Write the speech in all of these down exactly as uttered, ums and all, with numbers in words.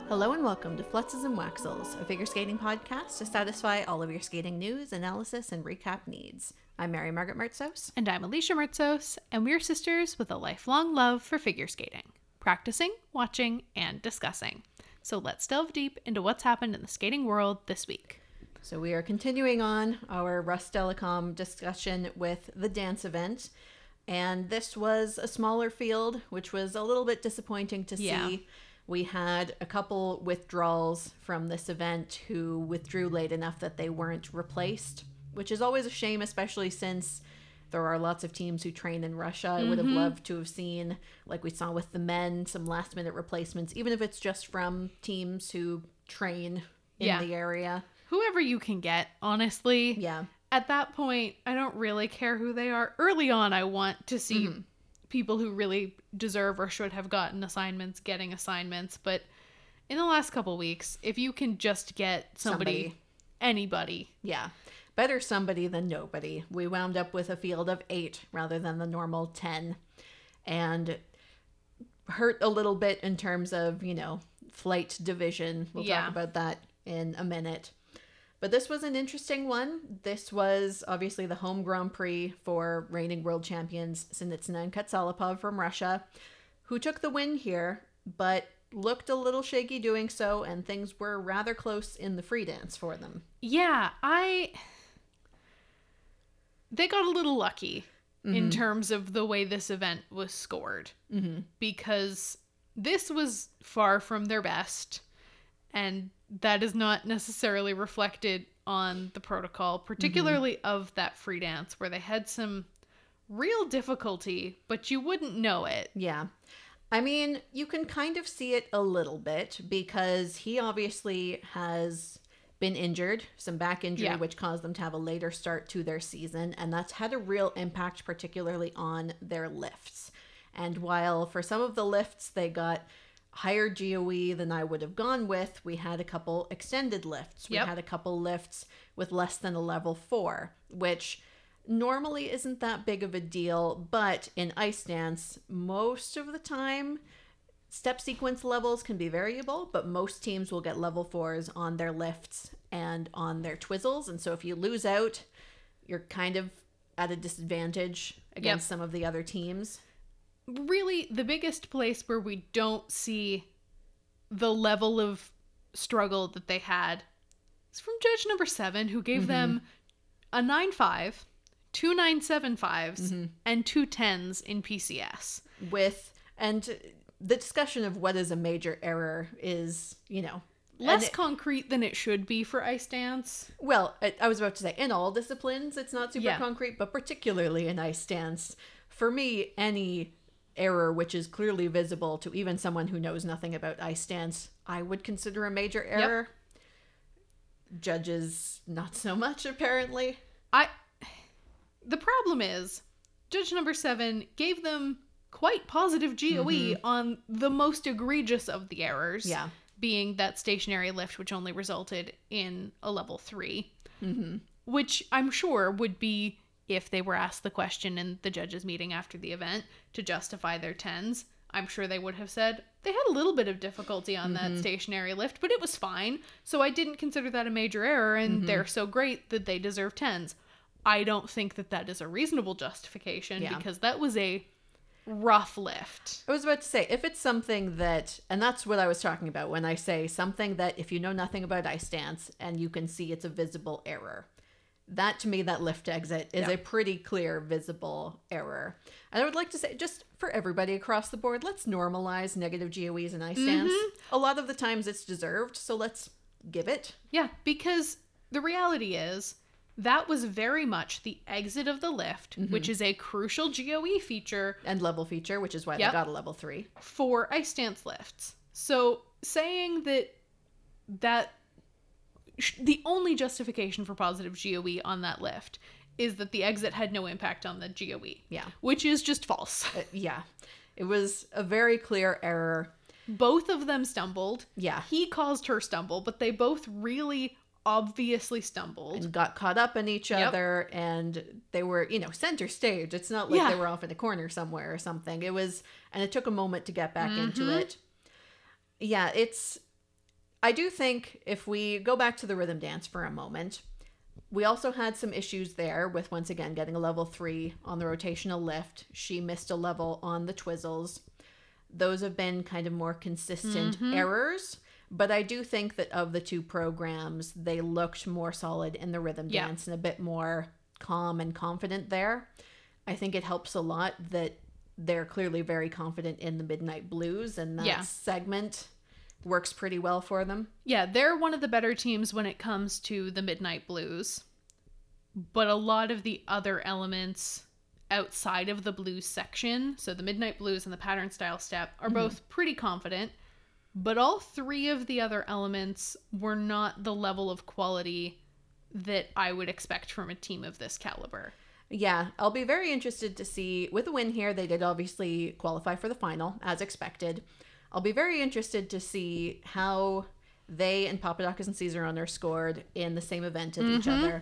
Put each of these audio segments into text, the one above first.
Hello and welcome to Flutzes and Waxels, a figure skating podcast to satisfy all of your skating news, analysis, and recap needs. I'm Mary Margaret Mertzos. And I'm Alicia Mertzos, and we're sisters with a lifelong love for figure skating, practicing, watching, and discussing. So let's delve deep into what's happened in the skating world this week. So we are continuing on our Russ Telecom discussion with the dance event, and this was a smaller field, which was a little bit disappointing to Yeah. see. We had a couple withdrawals from this event who withdrew late enough that they weren't replaced, which is always a shame, especially since there are lots of teams who train in Russia. I would have Mm-hmm. loved to have seen, like we saw with the men, some last minute replacements, even if it's just from teams who train in Yeah. the area. Whoever you can get, honestly. Yeah. At that point, I don't really care who they are. Early on, I want to see Mm-hmm. people who really deserve or should have gotten assignments getting assignments. But in the last couple weeks, if you can just get somebody, Somebody. anybody. Yeah. Better somebody than nobody. We wound up with a field of eight rather than the normal ten. And hurt a little bit in terms of, you know, flight division. We'll Yeah. talk about that in a minute. But this was an interesting one. This was obviously the home Grand Prix for reigning world champions Sinitsina and Katsalapov from Russia, who took the win here, but looked a little shaky doing so, and things were rather close in the free dance for them. Yeah, I... They got a little lucky in terms of the way this event was scored. Mm-hmm. Because this was far from their best, and that is not necessarily reflected on the protocol, particularly of that free dance, where they had some real difficulty, but you wouldn't know it. Yeah. I mean, you can kind of see it a little bit because he obviously has been injured, some back injury, Yeah. which caused them to have a later start to their season. And that's had a real impact, particularly on their lifts. And while for some of the lifts they got higher G O E than I would have gone with, we had a couple extended lifts. We Yep. had a couple lifts with less than a level four, which normally isn't that big of a deal, but in ice dance, most of the time, step sequence levels can be variable, but most teams will get level fours on their lifts and on their twizzles. And so if you lose out, you're kind of at a disadvantage against Yep. some of the other teams. Really, the biggest place where we don't see the level of struggle that they had is from judge number seven, who gave them a nine five, two nine seven fives, and two tens in P C S. With, and the discussion of what is a major error is, you know, Less and it- concrete than it should be for ice dance. Well, I, I was about to say, in all disciplines, it's not super Yeah. concrete, but particularly in ice dance, for me, any error which is clearly visible to even someone who knows nothing about ice dance, I would consider a major error. Judges, not so much, apparently. I the problem is judge number seven gave them quite positive G O E on the most egregious of the errors. Yeah. Being that stationary lift, which only resulted in a level three. Mm-hmm. Which I'm sure would be, if they were asked the question in the judges meeting after the event to justify their tens, I'm sure they would have said they had a little bit of difficulty on that stationary lift, but it was fine. So I didn't consider that a major error, and they're so great that they deserve tens. I don't think that that is a reasonable justification Yeah. because that was a rough lift. I was about to say, if it's something that, and that's what I was talking about when I say something that if you know nothing about ice dance and you can see it's a visible error, that to me, that lift exit is Yeah. a pretty clear visible error. And I would like to say, just for everybody across the board, let's normalize negative G O Es in ice dance. A lot of the times it's deserved, so let's give it. Yeah, because the reality is that was very much the exit of the lift, which is a crucial G O E feature And level feature, which is why Yep. they got a level three. for ice dance lifts. So saying that that sh- the only justification for positive G O E on that lift is that the exit had no impact on the G O E. Yeah. Which is just false. Uh, yeah. It was a very clear error. Both of them stumbled. Yeah. He caused her stumble, but they both really obviously stumbled. And got caught up in each Yep. other, and they were, you know, center stage. It's not like Yeah. they were off in a corner somewhere or something. It was, and it took a moment to get back into Mhm. it. Yeah, it's I do think if we go back to the rhythm dance for a moment, we also had some issues there with, once again, getting a level three on the rotational lift. She missed a level on the twizzles. Those have been kind of more consistent mm-hmm. errors. But I do think that of the two programs, they looked more solid in the rhythm yeah. dance and a bit more calm and confident there. I think it helps a lot that they're clearly very confident in the Midnight Blues, and that yeah. segment works pretty well for them. Yeah, they're one of the better teams when it comes to the Midnight Blues. But a lot of the other elements outside of the blues section, so the Midnight Blues and the pattern style step, are mm-hmm. both pretty confident. But all three of the other elements were not the level of quality that I would expect from a team of this caliber. Yeah, I'll be very interested to see. With a win here, they did obviously qualify for the final, as expected. I'll be very interested to see how they and Papadakis and Caesar are scored in the same event at mm-hmm. each other.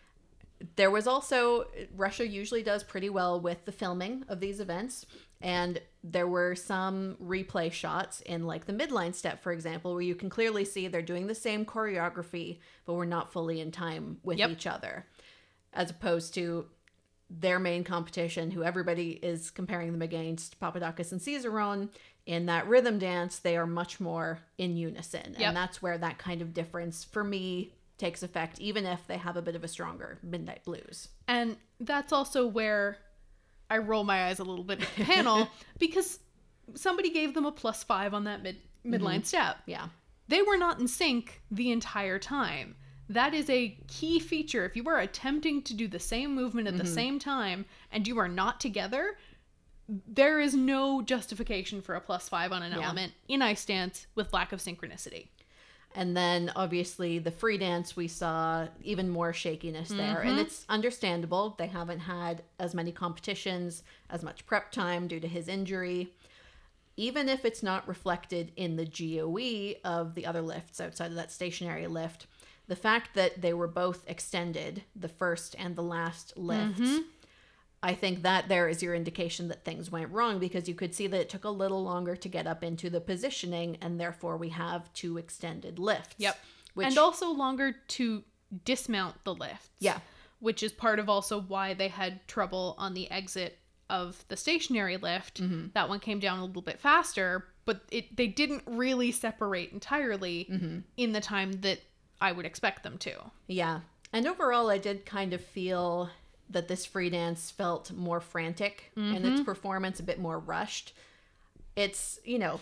There was also, Russia usually does pretty well with the filming of these events, and there were some replay shots in like the midline step, for example, where you can clearly see they're doing the same choreography, but we're not fully in time with yep. each other, as opposed to their main competition, who everybody is comparing them against, Papadakis and Cizeron. In that rhythm dance, they are much more in unison, yep. and that's where that kind of difference, for me, takes effect, even if they have a bit of a stronger Midnight Blues. And that's also where I roll my eyes a little bit at the panel, because somebody gave them a plus five on that mid midline mm-hmm. step. Yeah. They were not in sync the entire time. That is a key feature. If you are attempting to do the same movement at mm-hmm. the same time and you are not together, there is no justification for a plus five on an yeah. element in ice dance with lack of synchronicity. And then, obviously, the free dance, we saw even more shakiness there. Mm-hmm. And it's understandable. They haven't had as many competitions, as much prep time due to his injury. Even if it's not reflected in the G O E of the other lifts outside of that stationary lift, the fact that they were both extended, the first and the last lifts, mm-hmm. I think that there is your indication that things went wrong, because you could see that it took a little longer to get up into the positioning, and therefore we have two extended lifts. Yep. Which, and also longer to dismount the lifts. Yeah. Which is part of also why they had trouble on the exit of the stationary lift. Mm-hmm. That one came down a little bit faster, but it they didn't really separate entirely mm-hmm. in the time that I would expect them to. Yeah. And overall, I did kind of feel that this free dance felt more frantic mm-hmm. in its performance, a bit more rushed. It's, you know,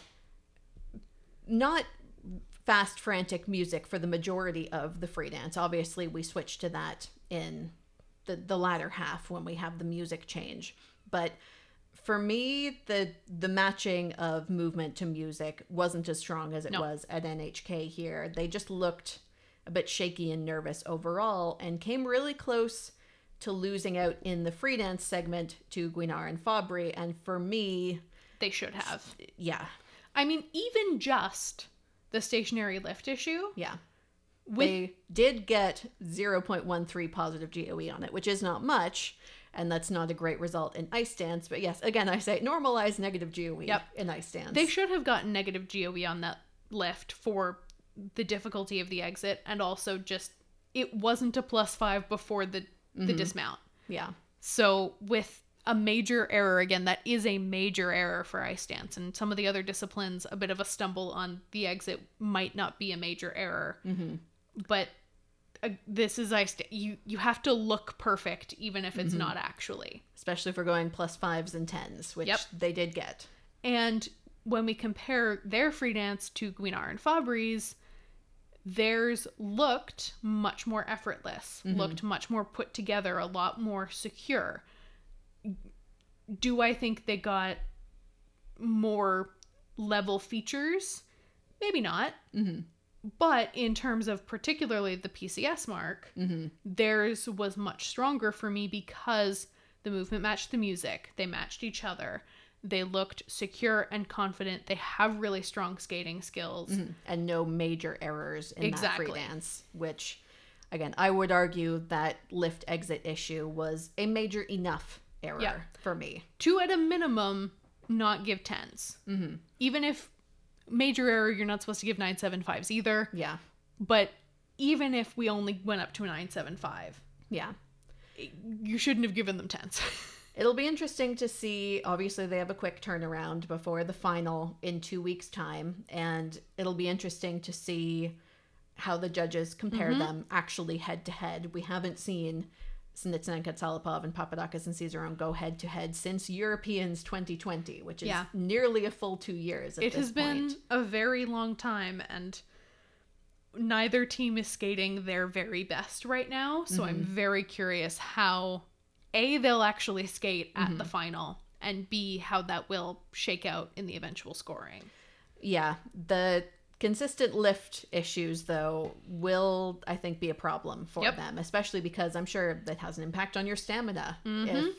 not fast, frantic music for the majority of the free dance. Obviously, we switch to that in the, the latter half when we have the music change. But for me, the the matching of movement to music wasn't as strong as it no. was at N H K here. They just looked a bit shaky and nervous overall, and came really close to losing out in the free dance segment to Guinar and Fabry. And for me, they should have. Yeah. I mean, even just the stationary lift issue. Yeah. With... They did get zero point one three positive G O E on it, which is not much. And that's not a great result in ice dance. But yes, again, I say normalize negative G O E yep. in ice dance. They should have gotten negative G O E on that lift for the difficulty of the exit. And also just, it wasn't a plus five before the the mm-hmm. dismount. Yeah. So with a major error, again, that is a major error for ice dance, and some of the other disciplines, a bit of a stumble on the exit might not be a major error. Mm-hmm. But uh, this is ice dance. You, you have to look perfect, even if it's mm-hmm. not actually. Especially if we're going plus fives and tens, which yep. they did get. And when we compare their free dance to Guinar and Fabry's, theirs looked much more effortless, mm-hmm. looked much more put together, a lot more secure. Do I think they got more level features? Maybe not. Mm-hmm. But in terms of particularly the P C S mark, mm-hmm. theirs was much stronger for me because the movement matched the music. They matched each other. They looked secure and confident. They have really strong skating skills. Mm-hmm. And no major errors in exactly. that free dance, which, again, I would argue that lift exit issue was a major enough error yeah. for me. To, at a minimum, not give tens. Mm-hmm. Even if Major error, you're not supposed to give nine seven fives either. Yeah. But even if we only went up to a nine seven five, Yeah. you shouldn't have given them tens. It'll be interesting to see. Obviously, they have a quick turnaround before the final in two weeks' time, and it'll be interesting to see how the judges compare Mm-hmm. them actually head to head. We haven't seen Sinitsyn and Katsalapov and Papadakis and Cizeron go head to head since Europeans twenty twenty, which is Yeah. nearly a full two years at It this has been point. a very long time, and neither team is skating their very best right now. So I'm very curious how, A, they'll actually skate at the final, and B, how that will shake out in the eventual scoring. Yeah, the consistent lift issues, though, will, I think, be a problem for Yep. them, especially because I'm sure that has an impact on your stamina. Mm-hmm. If,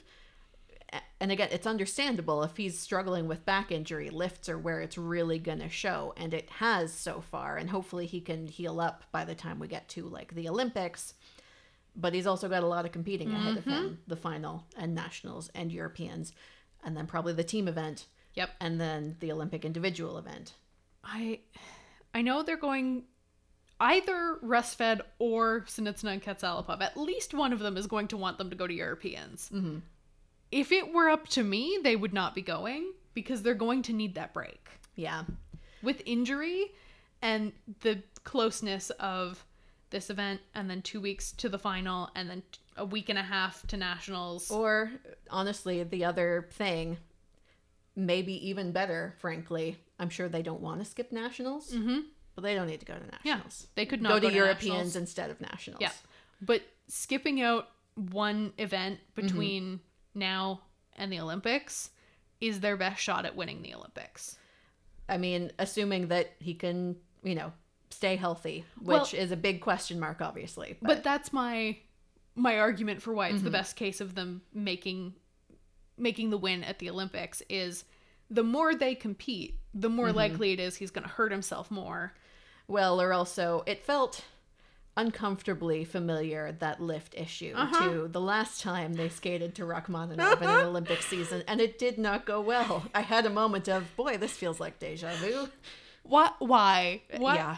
and again, it's understandable if he's struggling with back injury, lifts are where it's really going to show, and it has so far, and hopefully he can heal up by the time we get to, like, the Olympics. But he's also got a lot of competing ahead of him, the final and nationals and Europeans, and then probably the team event, Yep. and then the Olympic individual event. I I know they're going either Rusfed or Sinitsyn and Katsalapov. At least one of them is going to want them to go to Europeans. Mm-hmm. If it were up to me, they would not be going because they're going to need that break. Yeah. With injury and the closeness of this event and then two weeks to the final and then a week and a half to nationals. Or, honestly, the other thing, maybe even better, frankly, I'm sure they don't want to skip nationals, Mm-hmm. but they don't need to go to Yeah, nationals. they could not go to go to Europeans nationals. instead of nationals. Yeah. But skipping out one event between now and the Olympics is their best shot at winning the Olympics. I mean, assuming that he can, you know, stay healthy, which Well- is a big question mark, obviously. But that's my my argument for why it's the best case of them making making the win at the Olympics is the more they compete, the more likely it is he's going to hurt himself more. Well, or also, it felt uncomfortably familiar, that lift issue, Uh-huh. to the last time they skated to Rachmaninoff in an Olympic season, and it did not go well. I had a moment of, boy, this feels like deja vu. What? Why? What? Yeah,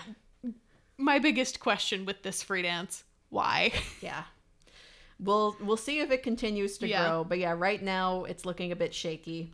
My biggest question with this free dance: why? yeah. We'll we'll see if it continues to Yeah. grow, but yeah, right now it's looking a bit shaky.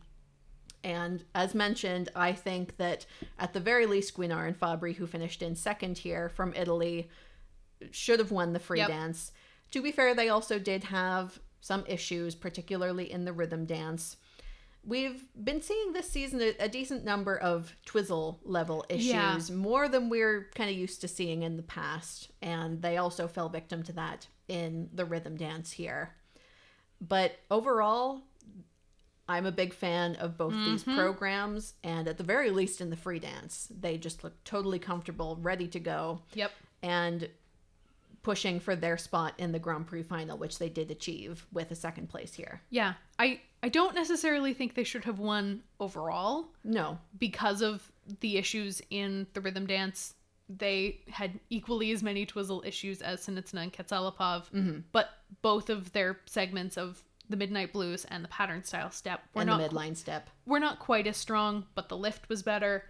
And as mentioned, I think that at the very least, Guinar and Fabri, who finished in second here from Italy, should have won the free Yep. dance. To be fair, they also did have some issues, particularly in the rhythm dance. We've been seeing this season a, a decent number of twizzle level issues, Yeah. more than we're kind of used to seeing in the past. And they also fell victim to that in the rhythm dance here. But overall, I'm a big fan of both these programs, and at the very least in the free dance, they just look totally comfortable, ready to go, Yep. and pushing for their spot in the Grand Prix final, which they did achieve with a second place here. Yeah. I I don't necessarily think they should have won overall No, because of the issues in the rhythm dance. They had equally as many twizzle issues as Sinitsyn and Katsalapov, but both of their segments of the Midnight Blues and the pattern style step were and not the midline step. were not quite as strong, but the lift was better.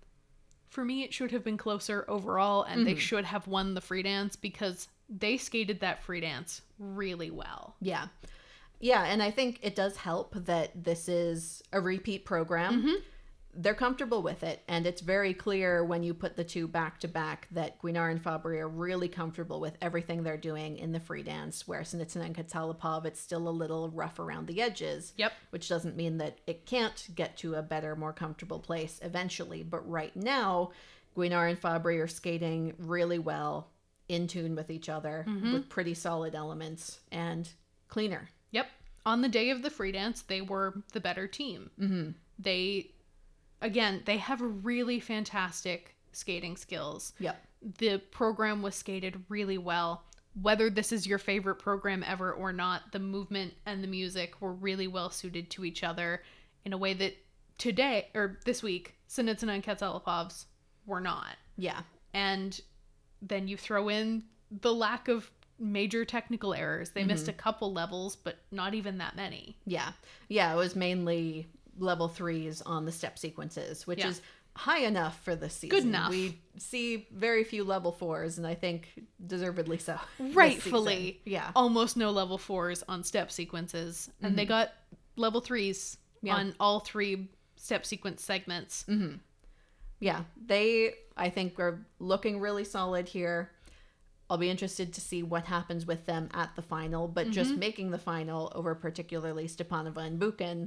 For me, it should have been closer overall, and they should have won the free dance because they skated that free dance really well. Yeah. Yeah, and I think it does help that this is a repeat program. They're comfortable with it, and it's very clear when you put the two back to back that Guinar and Fabri are really comfortable with everything they're doing in the free dance, where Sinitsyn and Katsalapov, it's still a little rough around the edges. Yep. Which doesn't mean that it can't get to a better, more comfortable place eventually. But right now, Guinar and Fabri are skating really well, in tune with each other, with pretty solid elements, and cleaner. Yep. On the day of the free dance, they were the better team. Mm-hmm. They, again, they have really fantastic skating skills. Yep. The program was skated really well. Whether this is your favorite program ever or not, the movement and the music were really well suited to each other in a way that today, or this week, Sinitsyn and Katsalapov's were not. Yeah. And then you throw in the lack of major technical errors. They missed a couple levels, but not even that many. Yeah. Yeah, it was mainly level threes on the step sequences, which Yeah. is high enough for this season. Good enough. We see very few level fours, and I think deservedly so. this Rightfully. season. Yeah. Almost no level fours on step sequences. And mm-hmm. they got level threes yeah. on all three step sequence segments. Mm-hmm. Yeah. They, I think, are looking really solid here. I'll be interested to see what happens with them at the final, but mm-hmm. just making the final over particularly Stepanova and Buchan,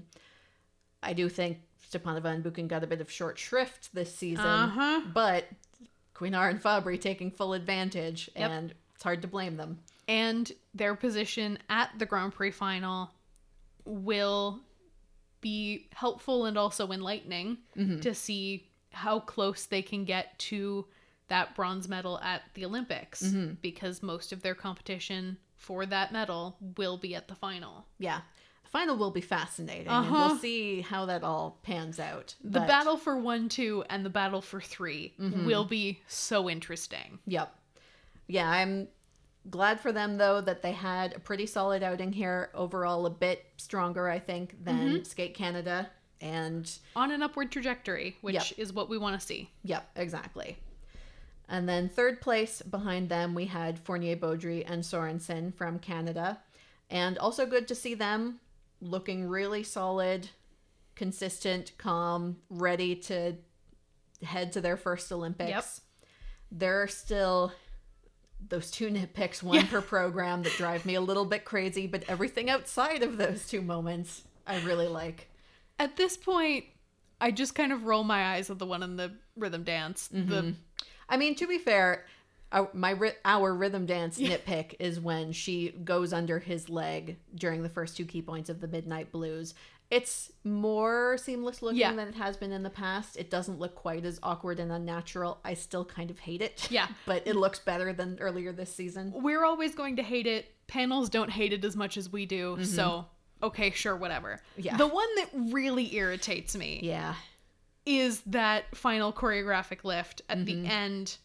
I do think Stepanova and Buchan got a bit of short shrift this season, uh-huh. but Cuinar and Fabry taking full advantage, yep. and it's hard to blame them. And their position at the Grand Prix final will be helpful and also enlightening mm-hmm. to see how close they can get to that bronze medal at the Olympics, mm-hmm. because most of their competition for that medal will be at the final. Yeah. The final will be fascinating, uh-huh. and we'll see how that all pans out. The but... battle for one, two, and the battle for three mm-hmm. will be so interesting. Yep. Yeah, I'm glad for them, though, that they had a pretty solid outing here. Overall, a bit stronger, I think, than mm-hmm. Skate Canada. And on an upward trajectory, which yep. is what we want to see. Yep, exactly. And then third place behind them, we had Fournier Beaudry and Sorensen from Canada. And also good to see them looking really solid, consistent, calm, ready to head to their first Olympics. Yep. There are still those two nitpicks, one yeah. per program, that drive me a little bit crazy, but everything outside of those two moments, I really like. At this point, I just kind of roll my eyes at the one in the rhythm dance. Mm-hmm. The I mean, to be fair, our, my our rhythm dance nitpick is when she goes under his leg during the first two key points of the Midnight Blues. It's more seamless looking yeah. than it has been in the past. It doesn't look quite as awkward and unnatural. I still kind of hate it. Yeah. But it looks better than earlier this season. We're always going to hate it. Panels don't hate it as much as we do. Mm-hmm. So, okay, sure, whatever. Yeah. The one that really irritates me. Yeah. Is that final choreographic lift at mm-hmm. the end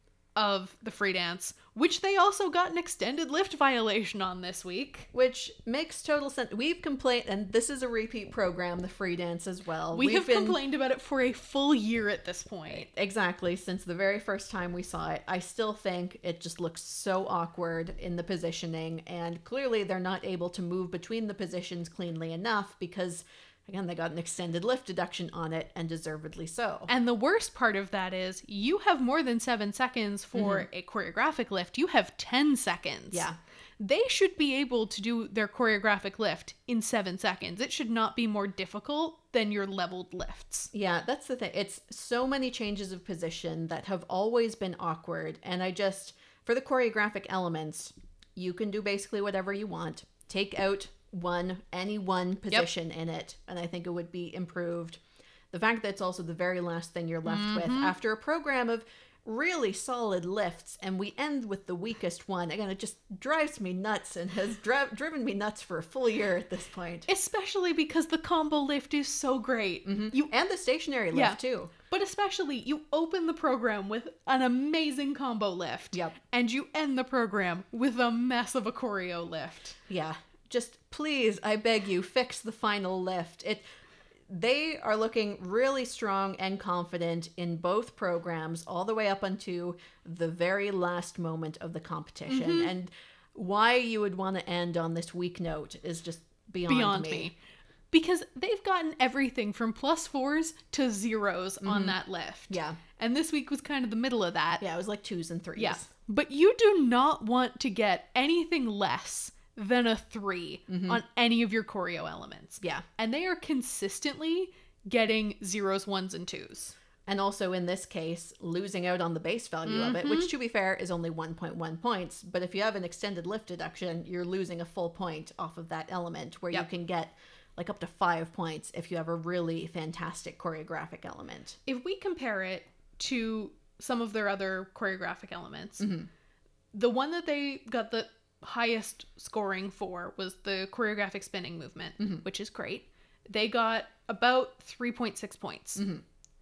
of the free dance, which they also got an extended lift violation on this week. Which makes total sense. We've complained, and this is a repeat program, the free dance as well. We We've have been, complained about it for a full year at this point. Exactly, since the very first time we saw it. I still think it just looks so awkward in the positioning, and clearly they're not able to move between the positions cleanly enough because... Again, they got an extended lift deduction on it, and deservedly so. And the worst part of that is you have more than seven seconds for mm-hmm. a choreographic lift. You have ten seconds. Yeah. They should be able to do their choreographic lift in seven seconds. It should not be more difficult than your leveled lifts. Yeah, that's the thing. It's so many changes of position that have always been awkward. And I just, for the choreographic elements, you can do basically whatever you want. Take out one any one position yep. in it, and I think it would be improved. The fact that it's also the very last thing you're left mm-hmm. with after a program of really solid lifts, and we end with the weakest one. Again, it just drives me nuts and has dri- driven me nuts for a full year at this point. Especially because the combo lift is so great. Mm-hmm. You and the stationary lift yeah. too. But especially, you open the program with an amazing combo lift. Yep. And you end the program with a mess of a choreo lift. Yeah. Just please, I beg you, fix the final lift. It, they are looking really strong and confident in both programs all the way up until the very last moment of the competition. Mm-hmm. And why you would want to end on this weak note is just beyond, beyond me. me. Because they've gotten everything from plus fours to zeros mm-hmm. on that lift. Yeah. And this week was kind of the middle of that. Yeah, it was like twos and threes. Yeah. But you do not want to get anything less than a three mm-hmm. on any of your choreo elements. Yeah. And they are consistently getting zeros, ones, and twos. And also in this case, losing out on the base value mm-hmm. of it, which to be fair is only one point one points. But if you have an extended lift deduction, you're losing a full point off of that element, where yep. you can get like up to five points if you have a really fantastic choreographic element. If we compare it to some of their other choreographic elements, mm-hmm. the one that they got the highest scoring for was the choreographic spinning movement, mm-hmm. which is great. They got about three point six points. Mm-hmm.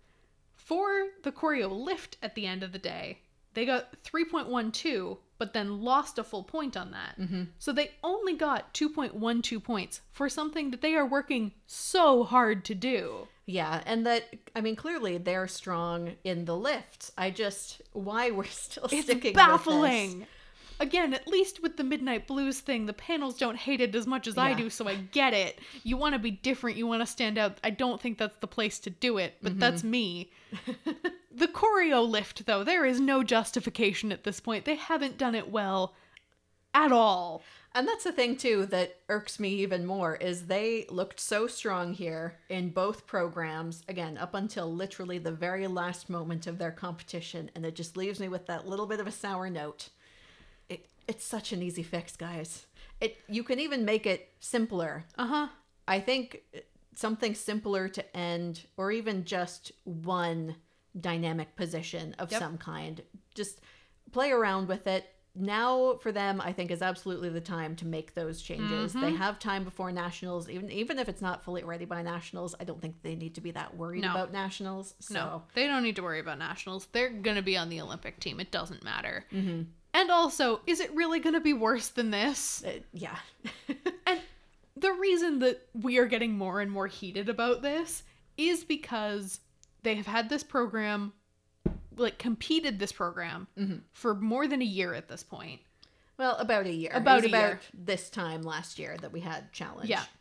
For the choreo lift at the end of the day, they got three point one two, but then lost a full point on that. Mm-hmm. So they only got two point one two points for something that they are working so hard to do. Yeah, and that, I mean, clearly they're strong in the lifts. I just, why we're still It's sticking baffling. with this. Again, at least with the Midnight Blues thing, the panels don't hate it as much as I Yeah. do, so I get it. You want to be different, you want to stand out. I don't think that's the place to do it, but Mm-hmm. that's me. The choreo lift, though, there is no justification at this point. They haven't done it well at all. And that's the thing, too, that irks me even more, is they looked so strong here in both programs, again, up until literally the very last moment of their competition, and it just leaves me with that little bit of a sour note. It, it's such an easy fix, guys. It You can even make it simpler. Uh-huh. I think something simpler to end, or even just one dynamic position of Yep. some kind. Just play around with it. Now, for them, I think is absolutely the time to make those changes. Mm-hmm. They have time before nationals, even even if it's not fully ready by nationals. I don't think they need to be that worried No. about nationals. So. No, they don't need to worry about nationals. They're going to be on the Olympic team. It doesn't matter. Mm-hmm. And also, is it really going to be worse than this? Uh, yeah. And the reason that we are getting more and more heated about this is because they have had this program, like competed this program Mm-hmm. for more than a year at this point. Well, about a year. About it was a about year. this time last year that we had challenge. Yeah.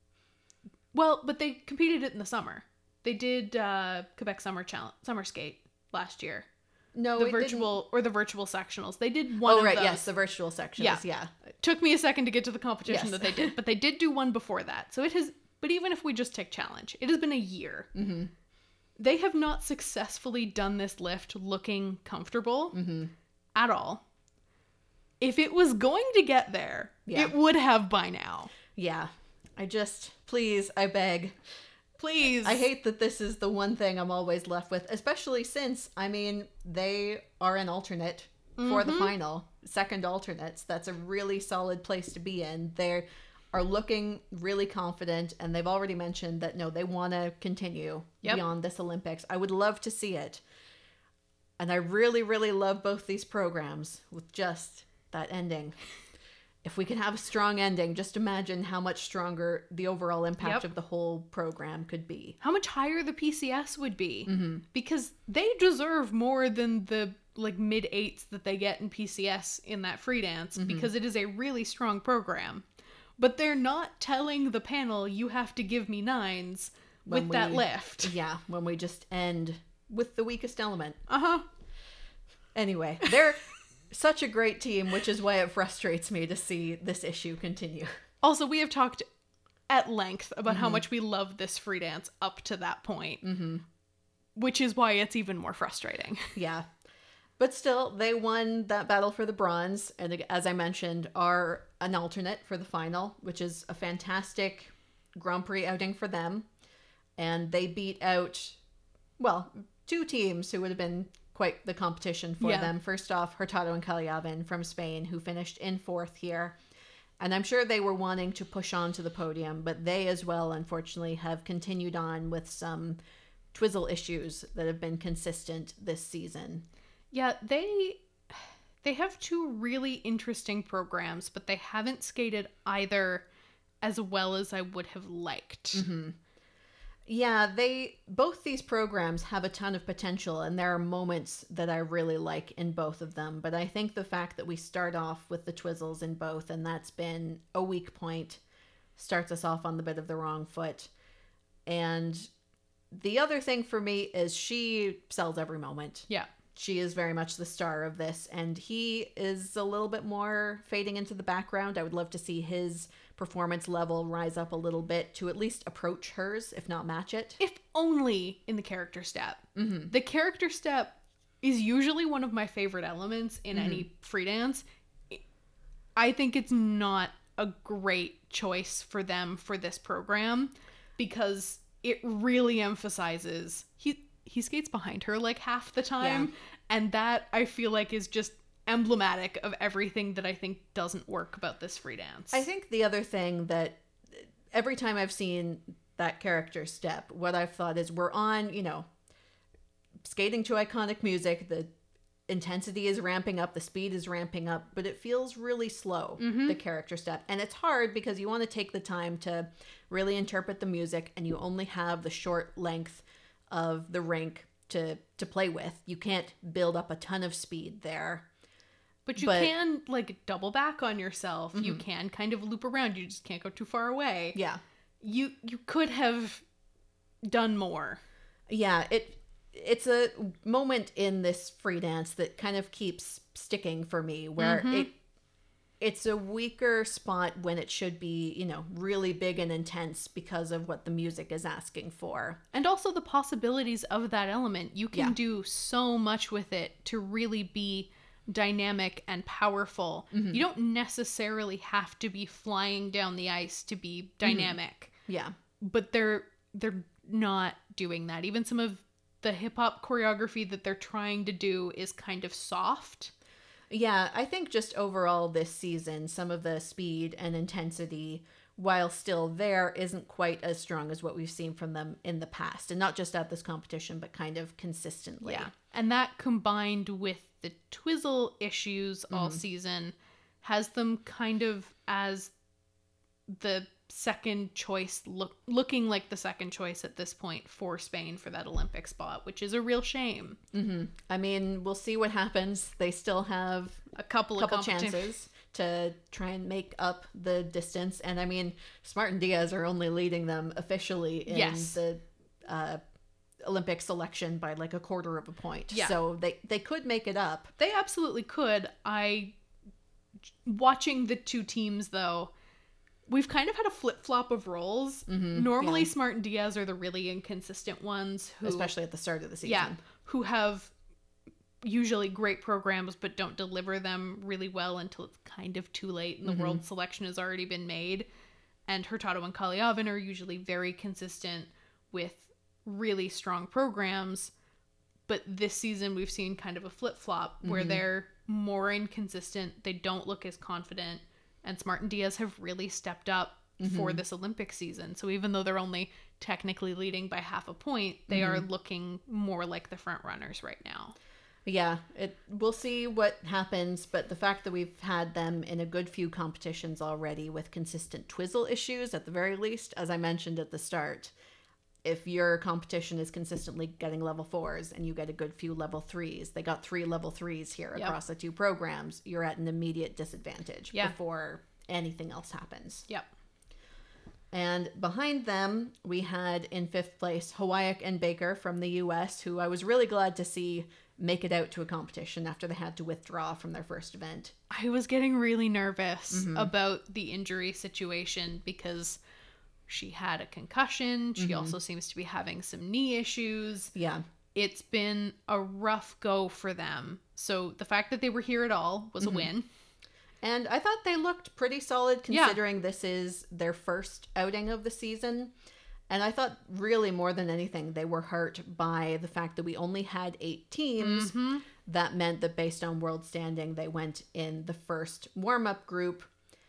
Well, but they competed it in the summer. They did uh, Quebec Summer Challenge, Summer Skate last year. No, The it virtual or the virtual sectionals. They did Didn't... one Oh, of right. those. Yes, the virtual sections. Yeah. Yeah. Took me a second to get to the competition Yes. that they did, but they did do one before that. So it has, but even if we just take challenge, it has been a year. Mm-hmm. They have not successfully done this lift looking comfortable Mm-hmm. at all. If it was going to get there, Yeah. it would have by now. Yeah. I just, please, I beg. Please. I hate that this is the one thing I'm always left with, especially since, I mean, they are an alternate for the final. Second alternates. That's a really solid place to be in. They are looking really confident, and they've already mentioned that, no, they want to continue Yep. beyond this Olympics. I would love to see it. And I really, really love both these programs with just that ending. If we can have a strong ending, just imagine how much stronger the overall impact Yep. of the whole program could be. How much higher the P C S would be. Mm-hmm. Because they deserve more than the like mid eights that they get in P C S in that free dance, Mm-hmm. because it is a really strong program. But they're not telling the panel you have to give me nines When with that we- lift. Yeah, when we just end with the weakest element. Uh-huh. Anyway, they're such a great team, which is why it frustrates me to see this issue continue. Also, we have talked at length about how much we love this free dance up to that point. Mm-hmm. Which is why it's even more frustrating. Yeah. But still, they won that battle for the bronze, and as I mentioned, are an alternate for the final, which is a fantastic Grand Prix outing for them. And they beat out, well, two teams who would have been quite the competition for Yeah. them. First off, Hurtado and Calayavin from Spain, who finished in fourth here. And I'm sure they were wanting to push on to the podium, but they as well, unfortunately, have continued on with some twizzle issues that have been consistent this season. Yeah, they they have two really interesting programs, but they haven't skated either as well as I would have liked. Mm-hmm. Yeah, they both these programs have a ton of potential, and there are moments that I really like in both of them. But I think the fact that we start off with the twizzles in both, and that's been a weak point, starts us off on the bit of the wrong foot. And the other thing for me is she sells every moment. Yeah. She is very much the star of this, and he is a little bit more fading into the background. I would love to see his performance level rise up a little bit to at least approach hers, if not match it. If only in the character step. Mm-hmm. The character step is usually one of my favorite elements in Mm-hmm. any free dance. I think it's not a great choice for them for this program because it really emphasizes he he skates behind her like half the time, Yeah. and that I feel like is just emblematic of everything that I think doesn't work about this free dance. I think the other thing that every time I've seen that character step, what I've thought is we're on, you know, skating to iconic music. The intensity is ramping up, the speed is ramping up, but it feels really slow, Mm-hmm. the character step. And it's hard because you want to take the time to really interpret the music, and you only have the short length of the rink to to play with. You can't build up a ton of speed there. But you But- can, like, double back on yourself. You Mhm. can kind of loop around. You just can't go too far away. Yeah. You you could have done more. Yeah, it it's a moment in this free dance that kind of keeps sticking for me, where Mhm. it it's a weaker spot when it should be, you know, really big and intense because of what the music is asking for. And also the possibilities of that element. You can Yeah. do so much with it to really be dynamic and powerful. Mhm. You don't necessarily have to be flying down the ice to be dynamic. Yeah. But they're they're not doing that. Even some of the hip hop choreography that they're trying to do is kind of soft. Yeah, I think just overall this season, some of the speed and intensity, while still there, isn't quite as strong as what we've seen from them in the past. And not just at this competition, but kind of consistently. Yeah. And that combined with the Twizzle issues all Mhm. season has them kind of as the second choice, look, looking like the second choice at this point for Spain for that Olympic spot, which is a real shame. hmm I mean, we'll see what happens. They still have A couple, a couple of competi- chances to try and make up the distance. And I mean, Smart and Diaz are only leading them officially in Yes. the uh, Olympic selection by like a quarter of a point. Yeah. So they, they could make it up. They absolutely could. I, watching the two teams though, we've kind of had a flip-flop of roles. Mhm, Normally, yeah. Smart and Diaz are the really inconsistent ones who, Especially at the start of the season. yeah, who have usually great programs but don't deliver them really well until it's kind of too late and the Mhm. world selection has already been made. And Hurtado and Kaliavin are usually very consistent with really strong programs. But this season, we've seen kind of a flip-flop where Mhm. they're more inconsistent. They don't look as confident. And Smart and Diaz have really stepped up for Mhm. this Olympic season. So even though they're only technically leading by half a point, they are looking more like the front runners right now. Yeah, it we'll see what happens, but the fact that we've had them in a good few competitions already with consistent Twizzle issues at the very least, as I mentioned at the start, if your competition is consistently getting level fours and you get a good few level threes, they got three level threes here Yep. across the two programs, you're at an immediate disadvantage Yeah. before anything else happens. Yep. And behind them, we had in fifth place Hawaii and Baker from the U S, who I was really glad to see make it out to a competition after they had to withdraw from their first event. I was getting really nervous Mhm. about the injury situation because she had a concussion. She Mhm. also seems to be having some knee issues. Yeah. It's been a rough go for them. So the fact that they were here at all was Mhm. a win. And I thought they looked pretty solid Yeah. considering this is their first outing of the season. And I thought really more than anything, they were hurt by the fact that we only had eight teams. Mhm. That meant that based on world standing, they went in the first warm-up group.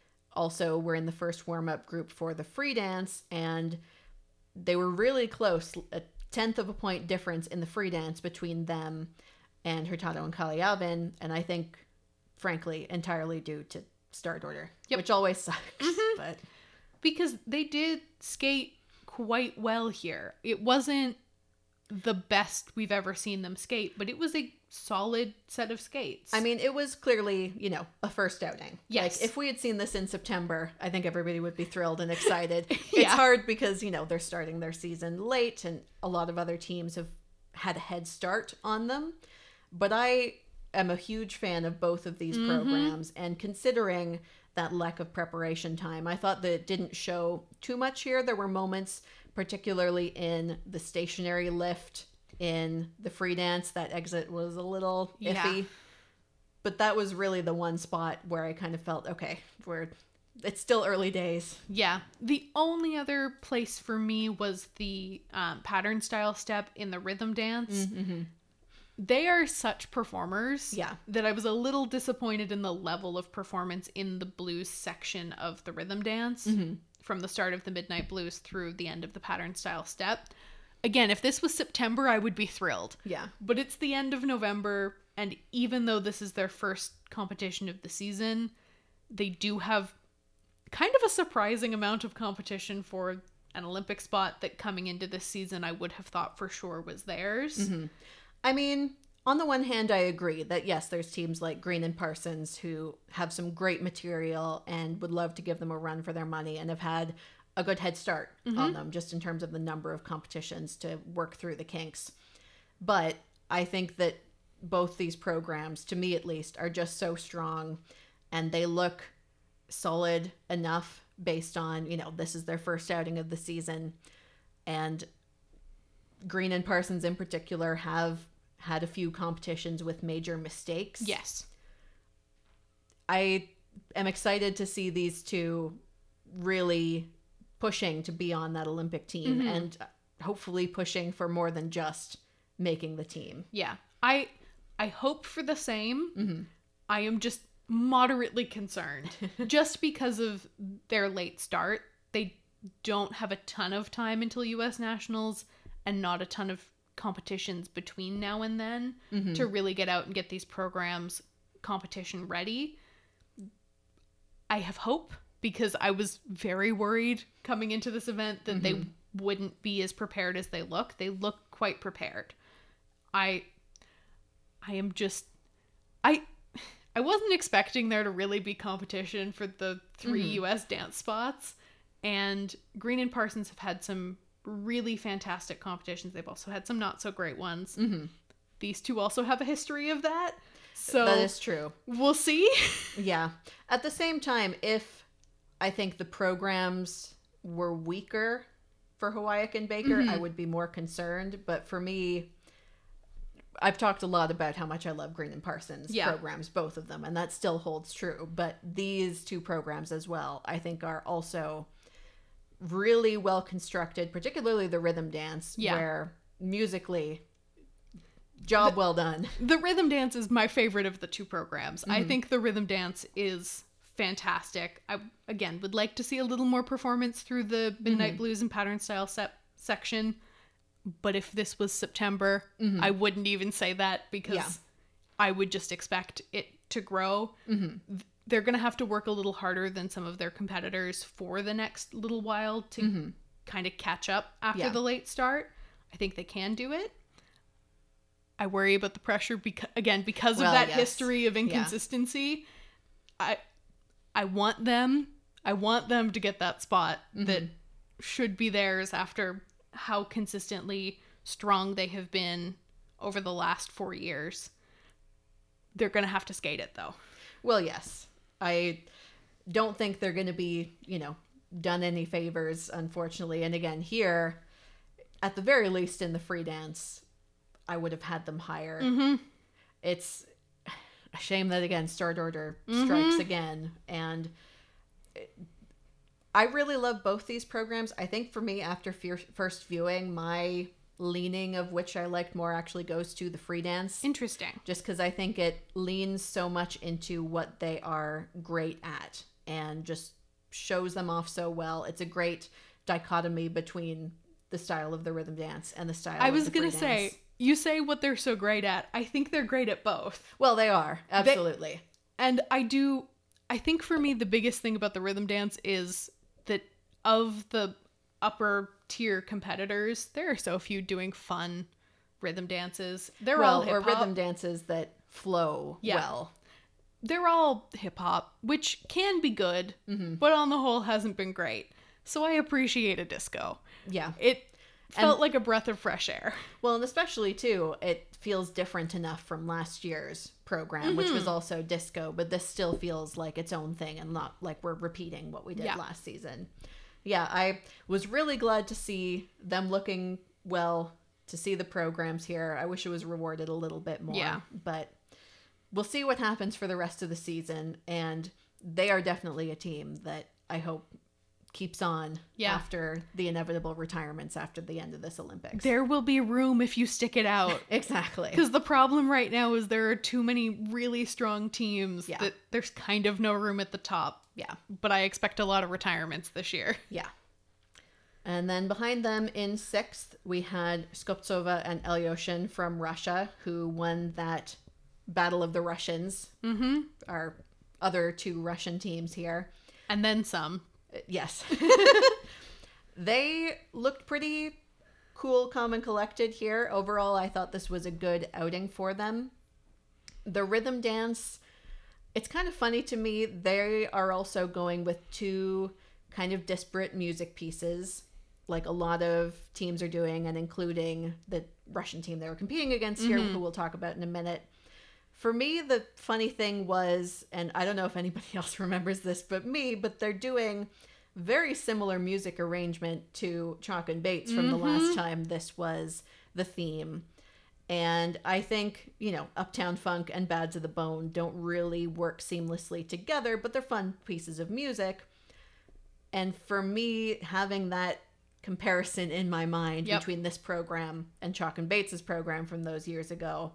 Also, were in the first warm-up group for the free dance, and they were really close, a tenth of a point difference in the free dance between them and Hurtado and Kaliavin, and I think, frankly, entirely due to start order, Yep. which always sucks. Mhm. But Because they did skate quite well here. It wasn't the best we've ever seen them skate, but it was a solid set of skates. I mean, it was clearly, you know, a first outing. Yes. Like, if we had seen this in September, I think everybody would be thrilled and excited. It's Yeah. hard because, you know, they're starting their season late and a lot of other teams have had a head start on them. But I am a huge fan of both of these Mhm. programs. And considering that lack of preparation time, I thought that it didn't show too much here. There were moments, particularly in the stationary lift, in the free dance, that exit was a little Yeah. iffy. But that was really the one spot where I kind of felt, okay, we're it's still early days. Yeah. The only other place for me was the um, pattern style step in the rhythm dance. Mm-hmm. They are such performers Yeah. that I was a little disappointed in the level of performance in the blues section of the rhythm dance Mm-hmm. from the start of the Midnight Blues through the end of the pattern style step. Again, if this was September, I would be thrilled. Yeah. But it's the end of November And even though this is their first competition of the season, they do have kind of a surprising amount of competition for an Olympic spot that coming into this season I would have thought for sure was theirs. Mm-hmm. I mean, on the one hand, I agree that yes, there's teams like Green and Parsons who have some great material and would love to give them a run for their money and have had a good head start mm-hmm. on them just in terms of the number of competitions to work through the kinks. But I think that both these programs, to me at least, are just so strong and they look solid enough based on, you know, this is their first outing of the season. And Green and Parsons in particular have had a few competitions with major mistakes. Yes. I am excited to see these two really pushing to be on that Olympic team mm-hmm. and hopefully pushing for more than just making the team. Yeah. I I hope for the same. Mm-hmm. I am just moderately concerned just because of their late start. They don't have a ton of time until U S Nationals and not a ton of competitions between now and then mm-hmm. to really get out and get these programs competition ready. I have hope because I was very worried coming into this event that mm-hmm. they wouldn't be as prepared as they look. They look quite prepared. I I am just I I wasn't expecting there to really be competition for the three mm-hmm. U S dance spots, and Green and Parsons have had some really fantastic competitions. They've also had some not so great ones. Mm-hmm. These two also have a history of that. So that is true. We'll see. Yeah. At the same time, if I think the programs were weaker for Hawaii and Baker, mm-hmm. I would be more concerned. But for me, I've talked a lot about how much I love Green and Parsons yeah. programs, both of them, and that still holds true. But these two programs as well, I think, are also really well constructed, particularly the rhythm dance, yeah. where musically, job the, well done. The rhythm dance is my favorite of the two programs. Mm-hmm. I think the rhythm dance is fantastic. I, again, would like to see a little more performance through the Midnight mm-hmm. Blues and Pattern Style set section. But if this was September, mm-hmm. I wouldn't even say that because yeah. I would just expect it to grow. Mm-hmm. They're going to have to work a little harder than some of their competitors for the next little while to mm-hmm. kind of catch up after yeah. the late start. I think they can do it. I worry about the pressure because, again, because well, of that yes. history of inconsistency. Yeah. I I want them. I want them to get that spot mm-hmm. that should be theirs after how consistently strong they have been over the last four years. They're going to have to skate it, though. Well, yes. I don't think they're going to be, you know, done any favors, unfortunately. And again, here, at the very least in the free dance, I would have had them higher. Mm-hmm. It's a shame that, again, Start Order mm-hmm. strikes again. And it, I really love both these programs. I think for me, after f- first viewing, my leaning of which I liked more actually goes to the free dance. Interesting. Just because I think it leans so much into what they are great at and just shows them off so well. It's a great dichotomy between the style of the rhythm dance and the style I of was the free gonna dance. say, you say what they're so great at. I think they're great at both. Well, they are. Absolutely. They, and I do, I think for me, the biggest thing about the rhythm dance is that of the upper tier competitors, there are so few doing fun rhythm dances. They're well, all hip-hop. or rhythm dances that flow yeah. well. They're all hip-hop, which can be good, mm-hmm. but on the whole hasn't been great. So I appreciate a disco. Yeah. It felt and, like a breath of fresh air. Well, and especially, too, it feels different enough from last year's program, mm-hmm. which was also disco, but this still feels like its own thing and not like we're repeating what we did yeah. last season. Yeah, I was really glad to see them looking well, to see the programs here. I wish it was rewarded a little bit more, yeah. but we'll see what happens for the rest of the season, and they are definitely a team that I hope keeps on yeah. after the inevitable retirements after the end of this Olympics. There will be room if you stick it out. Exactly. Because the problem right now is there are too many really strong teams yeah. that there's kind of no room at the top. Yeah. But I expect a lot of retirements this year. Yeah. And then behind them in sixth, we had Skoptsova and Alyoshin from Russia, who won that Battle of the Russians, Mm-hmm. our other two Russian teams here. And then some. Yes. They looked pretty cool, calm, and collected here. Overall, I thought this was a good outing for them. The rhythm dance, it's kind of funny to me. They are also going with two kind of disparate music pieces, like a lot of teams are doing, and including the Russian team they were competing against here, Mm-hmm. who we'll talk about in a minute. For me, the funny thing was, and I don't know if anybody else remembers this but me, but they're doing very similar music arrangement to Chalk and Bates from Mm-hmm. the last time this was the theme. And I think, you know, Uptown Funk and Bad to the Bone don't really work seamlessly together, but they're fun pieces of music. And for me, having that comparison in my mind Yep. between this program and Chalk and Bates's program from those years ago,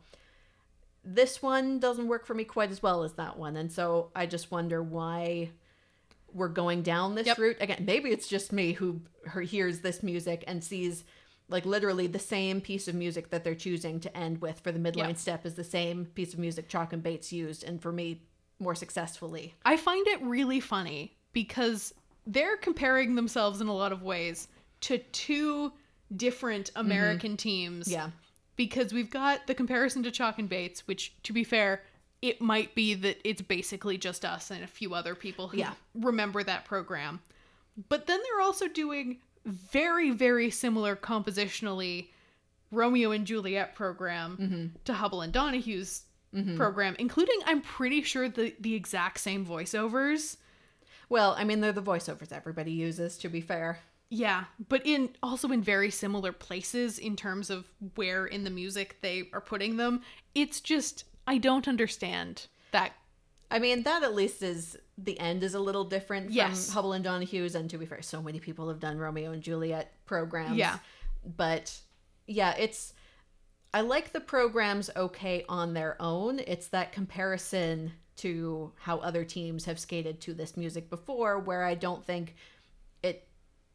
this one doesn't work for me quite as well as that one. And so I just wonder why we're going down this Yep. route. Again, maybe it's just me who who hears this music and sees like literally the same piece of music that they're choosing to end with for the midline Yep. step is the same piece of music Chalk and Bates used, and for me, more successfully. I find it really funny because they're comparing themselves in a lot of ways to two different American teams. Yeah. Because we've got the comparison to Chalk and Bates, which, to be fair, it might be that it's basically just us and a few other people who Yeah. remember that program. But then they're also doing very, very similar compositionally Romeo and Juliet program Mm-hmm. to Hubble and Donahue's Mm-hmm. program, including, I'm pretty sure, the, the exact same voiceovers. Well, I mean, they're the voiceovers everybody uses, to be fair. Yeah, but in also in very similar places in terms of where in the music they are putting them. It's just, I don't understand that. I mean, that at least is, the end is a little different from Yes. Hubble and Donahue's, and to be fair, so many people have done Romeo and Juliet programs. Yeah. But, yeah, it's, I like the programs okay on their own. It's that comparison to how other teams have skated to this music before, where I don't think it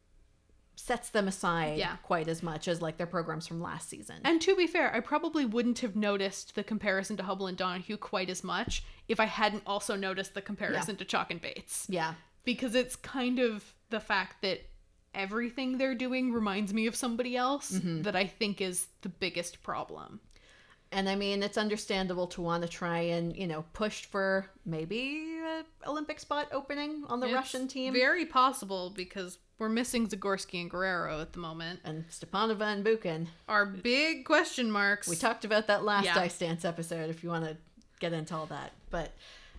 sets them aside Yeah. quite as much as like their programs from last season. And to be fair, I probably wouldn't have noticed the comparison to Hubble and Donahue quite as much if I hadn't also noticed the comparison to Chalk and Bates. Yeah. Because it's kind of the fact that everything they're doing reminds me of somebody else Mm-hmm. that I think is the biggest problem. And I mean, it's understandable to want to try and, you know, push for maybe an Olympic spot opening on the It's Russian team. Very possible because we're missing Zagorski and Guerrero at the moment. And Stepanova and Buchan. Our big question marks. We talked about that last Yeah. Ice Dance episode if you want to get into all that. But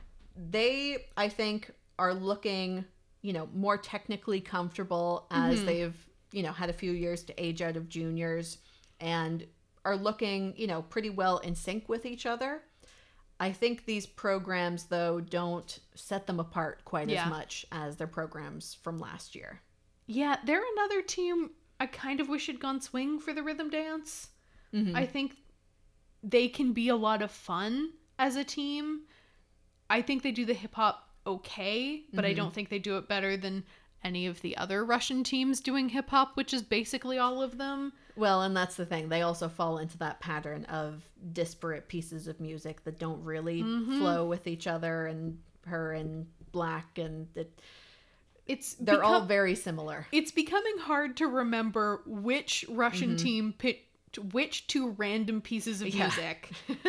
they, I think, are looking, you know, more technically comfortable as Mhm. they've, you know, had a few years to age out of juniors and are looking, you know, pretty well in sync with each other. I think these programs, though, don't set them apart quite Yeah. as much as their programs from last year. Yeah, they're another team I kind of wish had gone swing for the rhythm dance. Mhm. I think they can be a lot of fun as a team. I think they do the hip hop okay, but I Mhm. don't think they do it better than any of the other Russian teams doing hip hop, which is basically all of them. Well, and that's the thing. They also fall into that pattern of disparate pieces of music that don't really Mhm. flow with each other, and her and Black, and it, It's they're become- all very similar. It's becoming hard to remember which Russian Mhm. team picked which two random pieces of Yeah. music.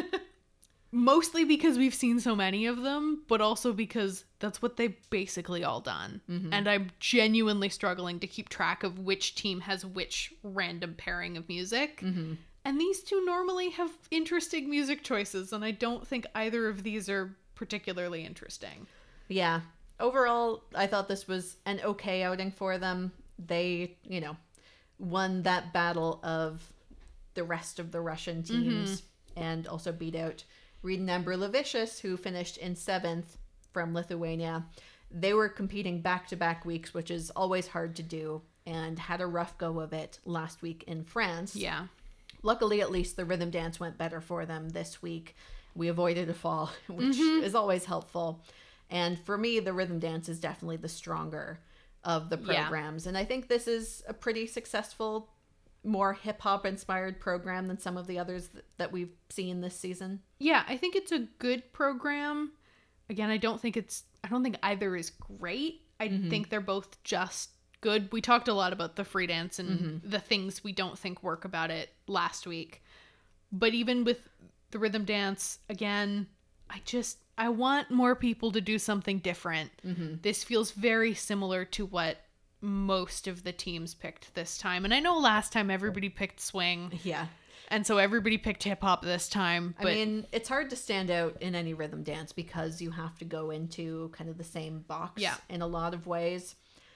Mostly because we've seen so many of them, but also because that's what they've basically all done. Mhm. And I'm genuinely struggling to keep track of which team has which random pairing of music. Mhm. And these two normally have interesting music choices, and I don't think either of these are particularly interesting. Yeah. Overall, I thought this was an okay outing for them. They, you know, won that battle of the rest of the Russian teams and also beat out Reed and Amber Levicius, who finished in seventh from Lithuania. They were competing back-to-back weeks, which is always hard to do, and had a rough go of it last week in France. Yeah. Luckily, at least the rhythm dance went better for them this week. We avoided a fall, which Mhm. is always helpful. And for me, the rhythm dance is definitely the stronger of the Yeah. programs. And I think this is a pretty successful more hip-hop inspired program than some of the others th- that we've seen this season. Yeah, I think it's a good program. Again, I don't think it's I don't think either is great. I mm-hmm. think they're both just good. We talked a lot about the free dance and mm-hmm. the things we don't think work about it last week. But even with the rhythm dance, again, I just I want more people to do something different. Mm-hmm. This feels very similar to what most of the teams picked this time. And I know last time everybody picked swing. Yeah. And so everybody picked hip hop this time. But I mean, it's hard to stand out in any rhythm dance because you have to go into kind of the same box yeah. in a lot of ways.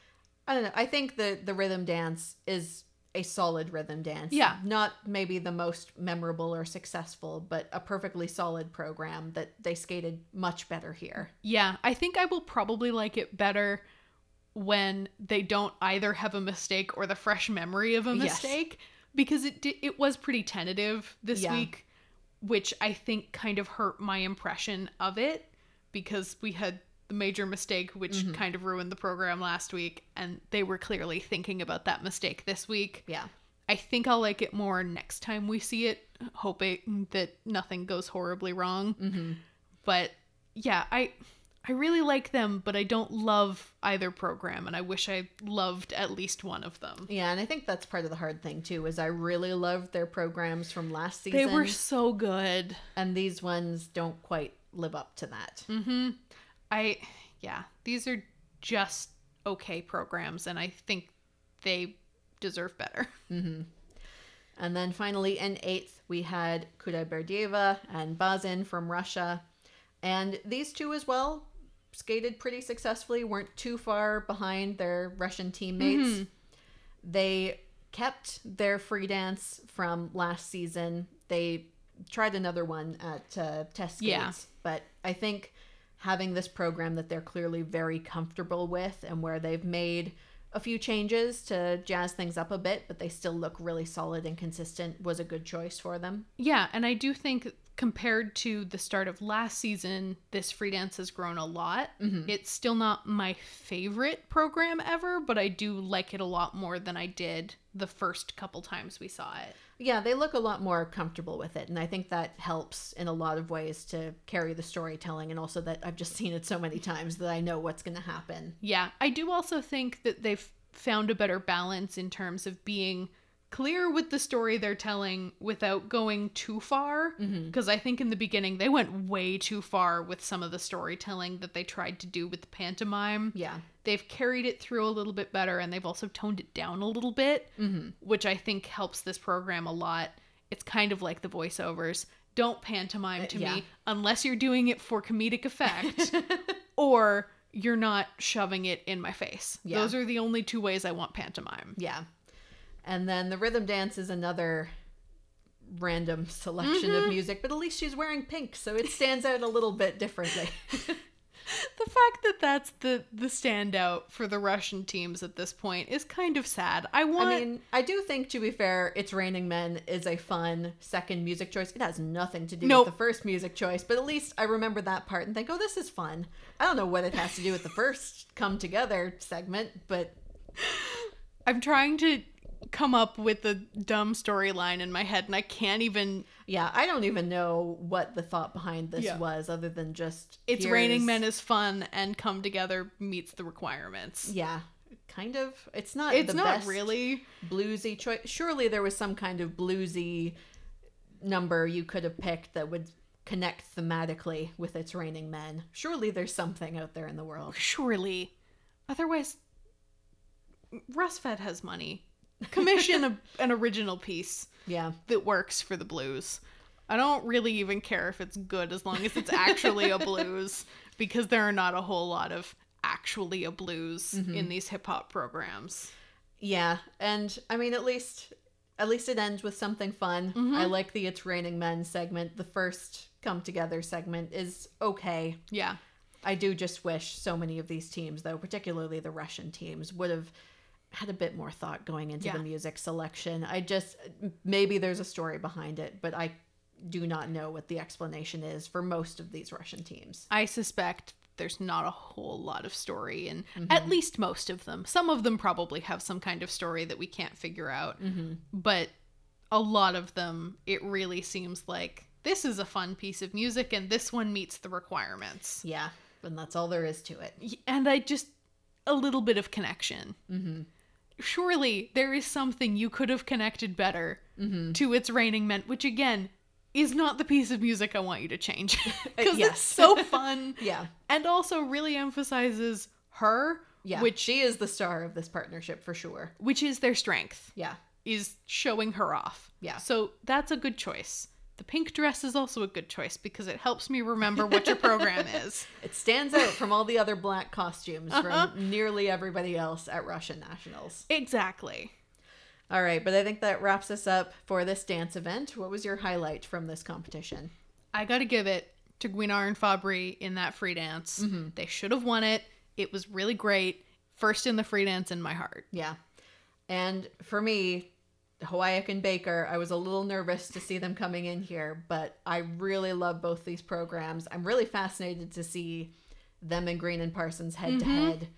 I don't know. I think the, the rhythm dance is a solid rhythm dance. Yeah. Not maybe the most memorable or successful, but a perfectly solid program that they skated much better here. Yeah. I think I will probably like it better when they don't either have a mistake or the fresh memory of a mistake, yes. because it di- it was pretty tentative this yeah. week, which I think kind of hurt my impression of it because we had the major mistake, which mm-hmm. kind of ruined the program last week, and they were clearly thinking about that mistake this week. Yeah. I think I'll like it more next time we see it, hoping that nothing goes horribly wrong. Mm-hmm. But yeah, I... I really like them, but I don't love either program, and I wish I loved at least one of them. Yeah, and I think that's part of the hard thing, too, is I really loved their programs from last season. They were so good. And these ones don't quite live up to that. Mm-hmm. I, yeah, these are just okay programs, and I think they deserve better. Mm-hmm. And then finally, in eighth, we had Kudaiberdieva and Bazin from Russia. And these two as well skated pretty successfully, weren't too far behind their Russian teammates. Mm-hmm. They kept their free dance from last season. They tried another one at uh, test skates, yeah. but I think having this program that they're clearly very comfortable with and where they've made a few changes to jazz things up a bit, but they still look really solid and consistent was a good choice for them. Yeah, and I do think compared to the start of last season, this free dance has grown a lot. Mm-hmm. It's still not my favorite program ever, but I do like it a lot more than I did the first couple times we saw it. Yeah, they look a lot more comfortable with it, and I think that helps in a lot of ways to carry the storytelling, and also that I've just seen it so many times that I know what's going to happen. Yeah, I do also think that they've found a better balance in terms of being clear with the story they're telling without going too far, because mm-hmm. I think in the beginning they went way too far with some of the storytelling that they tried to do with the pantomime. Yeah. They've carried it through a little bit better, and they've also toned it down a little bit, mm-hmm. which I think helps this program a lot. It's kind of like the voiceovers. Don't pantomime to uh, yeah. me unless you're doing it for comedic effect or you're not shoving it in my face. Yeah. Those are the only two ways I want pantomime. Yeah. And then the rhythm dance is another random selection mm-hmm. of music, but at least she's wearing pink, so it stands out a little bit differently. The fact that that's the, the standout for the Russian teams at this point is kind of sad. I want... I mean, I do think, to be fair, It's Raining Men is a fun second music choice. It has nothing to do nope. with the first music choice, but at least I remember that part and think, oh, this is fun. I don't know what it has to do with the first Come Together segment, but... I'm trying to come up with a dumb storyline in my head, and I can't even... Yeah, I don't even know what the thought behind this yeah. was, other than just... It's here's... Raining Men is fun, and Come Together meets the requirements. Yeah, kind of. It's not It's the not best really bluesy choice. Surely there was some kind of bluesy number you could have picked that would connect thematically with It's Raining Men. Surely there's something out there in the world. Surely. Otherwise, RussFed has money. Commission a, an original piece yeah. that works for the blues. I don't really even care if it's good as long as it's actually a blues, because there are not a whole lot of actually a blues mm-hmm. in these hip-hop programs. Yeah, and I mean, at least at least it ends with something fun. Mm-hmm. I like the It's Raining Men segment. The first Come Together segment is okay. Yeah. I do just wish so many of these teams, though, particularly the Russian teams, would have had a bit more thought going into yeah. the music selection. I just, maybe there's a story behind it, but I do not know what the explanation is for most of these Russian teams. I suspect there's not a whole lot of story in Mm-hmm. at least most of them. Some of them probably have some kind of story that we can't figure out. Mm-hmm. But a lot of them, it really seems like this is a fun piece of music and this one meets the requirements. Yeah, and that's all there is to it. And I just, a little bit of connection. Mm-hmm. Surely there is something you could have connected better Mm-hmm. to It's Raining Men, which again is not the piece of music I want you to change. Because yes. it's so fun. Yeah. And also really emphasizes her, Yeah. which she is the star of this partnership for sure. which is their strength, Yeah. is showing her off. Yeah. So that's a good choice. The pink dress is also a good choice because it helps me remember what your program is. It stands out from all the other black costumes Uh-huh. from nearly everybody else at Russian Nationals. Exactly. All right, but I think that wraps us up for this dance event. What was your highlight from this competition? I gotta give it to Gwynar and Fabry in that free dance. Mm-hmm. They should have won it. It was really great. First in the free dance in my heart. Yeah. And for me, Hawaii and Baker, I was a little nervous to see them coming in here, but I really love both these programs. I'm really fascinated to see them and Green and Parsons head to head.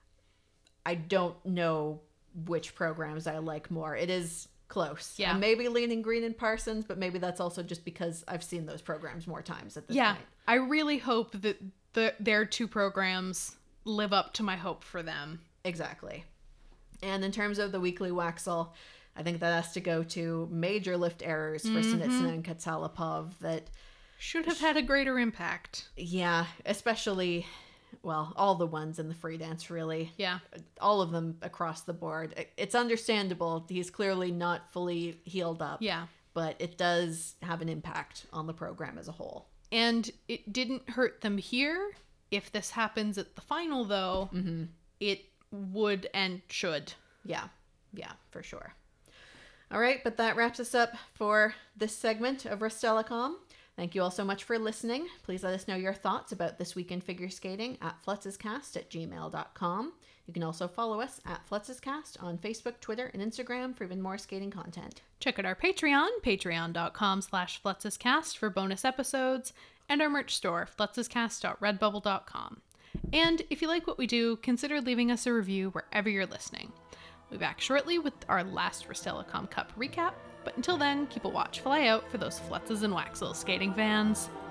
I don't know which programs I like more. It is close. Yeah. I'm maybe leaning Green and Parsons, but maybe that's also just because I've seen those programs more times at this Yeah. point. I really hope that the their two programs live up to my hope for them. Exactly. And in terms of the weekly Waxel, I think that has to go to major lift errors for Mm-hmm. Sinitsyn and Katsalapov that, Should have had a greater impact. yeah, especially, well, all the ones in the free dance, really. Yeah. All of them across the board. It- It's understandable. He's clearly not fully healed up. Yeah. But it does have an impact on the program as a whole. And it didn't hurt them here. If this happens at the final, though, Mm-hmm. it would and should. Yeah. Yeah, for sure. All right, but that wraps us up for this segment of Rustelecom. Thank you all so much for listening. Please let us know your thoughts about This Week in Figure Skating at flutzescast at gmail dot com. You can also follow us at flutzescast on Facebook, Twitter, and Instagram for even more skating content. Check out our Patreon, patreon.com slash flutzescast for bonus episodes, and our merch store, flutzescast dot redbubble dot com. And if you like what we do, consider leaving us a review wherever you're listening. We'll be back shortly with our last Rustelecom Cup recap, but until then, keep a watchful eye out for those Flutzes and Waxels skating fans.